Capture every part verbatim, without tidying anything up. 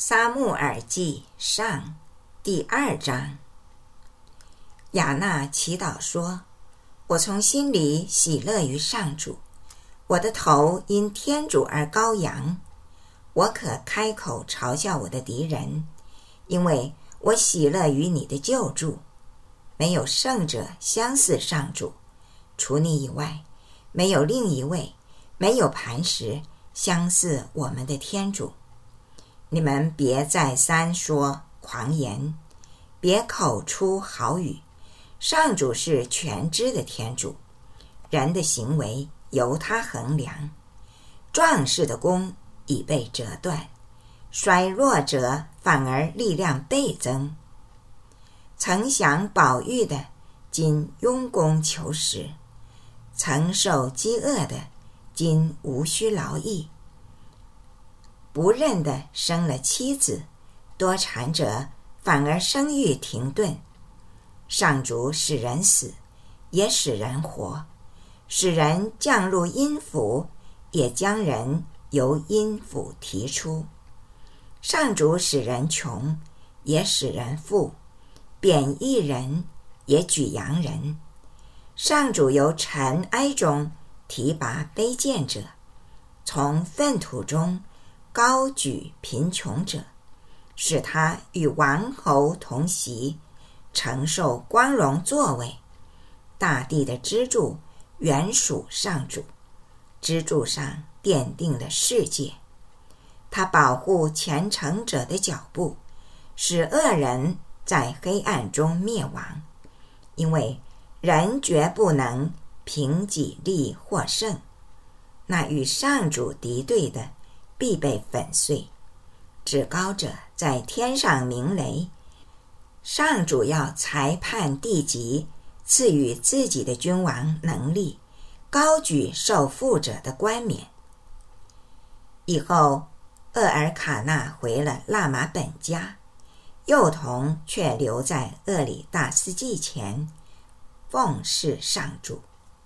撒慕尔记上第二章。亚娜祈祷说，我从心里喜乐于上主，我的头因天主而高扬，我可开口嘲笑我的敌人，因为我喜乐于你的救助。没有圣者相似上主，除你以外，没有另一位，没有磐石相似我们的天主。你们别再三说狂言，别口出豪语。上主是全知的天主，人的行为由他衡量。壮士的弓已被折断，衰弱者反而力量倍增。曾享饱飫的今用功求食，曾受饥饿的今无需劳役。不认的生了妻子，多产者反而生育停顿。上主使人死，也使人活，使人降入阴府，也将人由阴府提出。上主使人穷，也使人富，贬义人，也举扬人。上主由尘埃中提拔卑贱者，从粪土中高举贫穷者，使他与王侯同席，承受光荣座位。大地的支柱原属上主，支柱上奠定了世界。他保护虔诚者的脚步，使恶人在黑暗中灭亡，因为人绝不能凭己力获胜。那与上主敌对的必被粉碎。至高者在天上鸣雷，上主要裁判地极，赐予自己的君王能力，高举受缚者的冠冕。以后厄尔卡纳回了拉玛本家，幼童却留在厄里大司祭前，奉侍上主。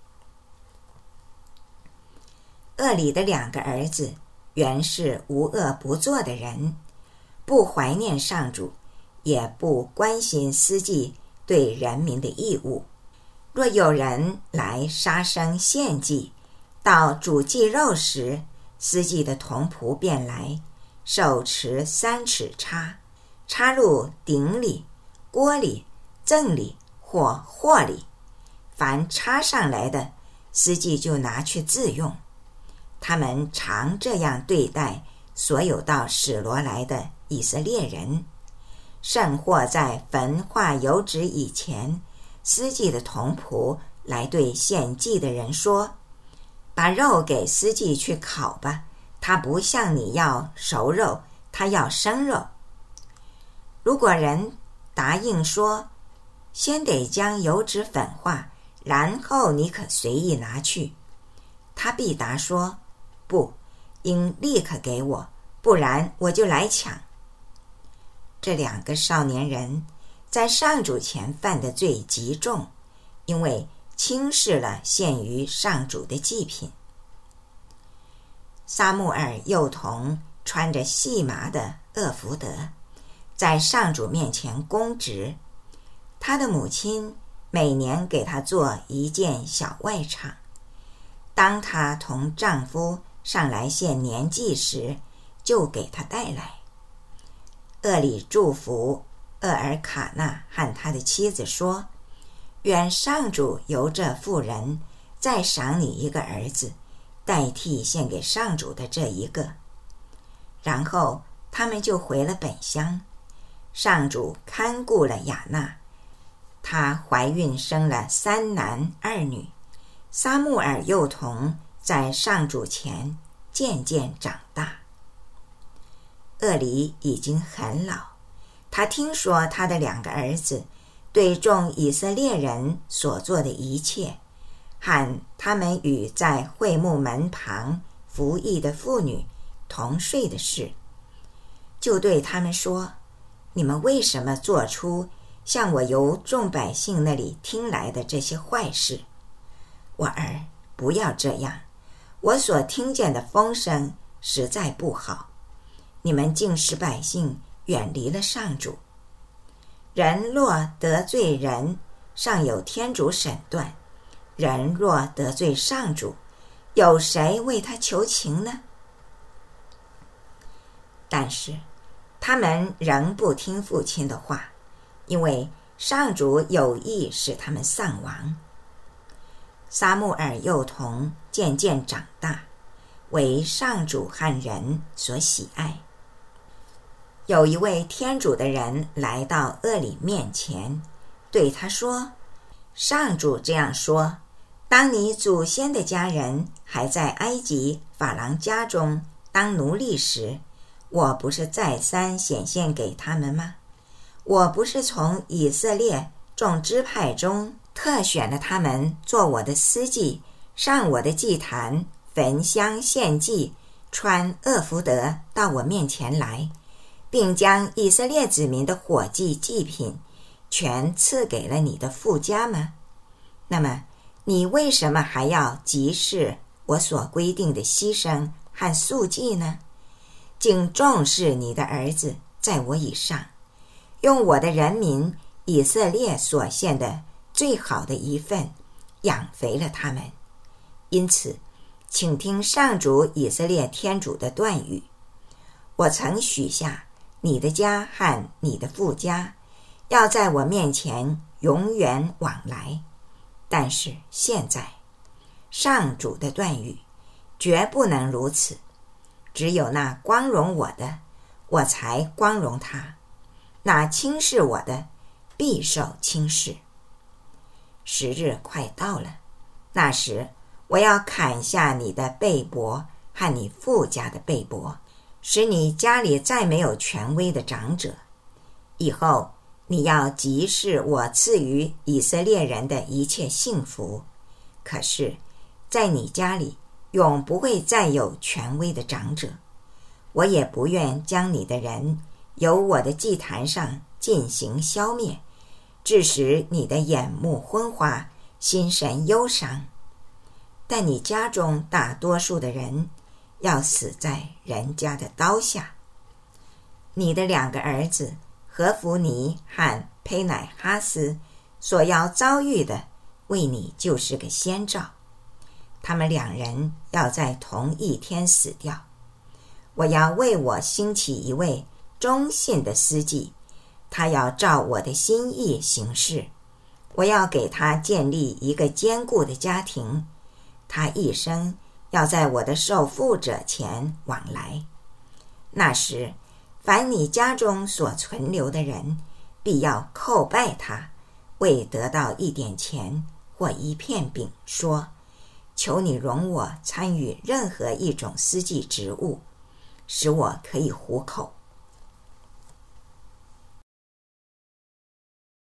厄里的两个儿子原是无恶不作的人，不怀念上主，也不关心司祭对人民的义务。若有人来杀生献祭，到煮祭肉时，司祭的童仆便来，手持三尺叉，插入鼎里、锅里、甑里或鑊里，凡插上来的，司祭就拿去自用。他们常这样对待所有到史罗来的以色列人，甚或在焚化油脂以前，司祭的童仆来对献祭的人说，把肉给司祭去烤吧，他不像你要熟肉，他要生肉。如果人答应说，先得将油脂粉化，然后你可随意拿去，他必答说，不，应立刻给我，不然我就来抢。这两个少年人在上主前犯的罪极重，因为轻视了献于上主的祭品。撒慕尔幼童穿着细麻的厄弗得，在上主面前供职。他的母亲每年给他做一件小外裳，当他同丈夫上来献年祭时，就给他带来。厄里祝福厄尔卡纳和他的妻子说，愿上主由这妇人再赏你一个儿子，代替献给上主的这一个。然后他们就回了本乡。上主看顾了亚娜，她怀孕生了三男二女。撒慕尔幼童在上主前渐渐长大。厄里已经很老，他听说他的两个儿子对众以色列人所做的一切，和他们与在会幕门旁服役的妇女同睡的事，就对他们说，你们为什么做出像我由众百姓那里听来的这些坏事？我儿，不要这样，我所听见的风声实在不好。 你们竟使百姓远离了上主。人若得罪人，尚有天主审断；人若得罪上主，有谁为他求情呢？但是他们仍不听父亲的话，因为上主有意使他们丧亡。撒慕尔幼童渐渐长大，为上主和人所喜爱。有一位天主的人来到厄里面前，对他说：上主这样说，当你祖先的家人还在埃及法郎家中当奴隶时，我不是再三显现给他们吗？我不是从以色列众支派中特选了他们做我的司祭，上我的祭坛，焚香献祭，穿厄弗得到我面前来，并将以色列子民的火祭祭品全赐给了你的父家吗？那么你为什么还要极视我所规定的牺牲和素祭呢？竟重视你的儿子在我以上，用我的人民以色列所献的最好的一份养肥了他们。因此请听上主以色列天主的断语：我曾许下你的家和你的父家要在我面前永远往来，但是现在上主的断语绝不能如此，只有那光荣我的，我才光荣他；那轻视我的，必受轻视。时日快到了，那时我要砍下你的背帛和你父家的背帛，使你家里再没有权威的长者。以后你要极视我赐予以色列人的一切幸福，可是在你家里永不会再有权威的长者。我也不愿将你的人由我的祭坛上进行消灭，致使你的眼目昏花，心神忧伤。但你家中大多数的人要死在人家的刀下。你的两个儿子何弗尼和佩乃哈斯所要遭遇的，为你就是个先兆。他们两人要在同一天死掉。我要为我兴起一位忠信的司祭，他要照我的心意行事。我要给他建立一个坚固的家庭，他一生要在我的受傅者前往来。那时凡你家中所存留的人，必要叩拜他，为得到一点钱或一片饼，说：求你容我参与任何一种司祭职务，使我可以糊口。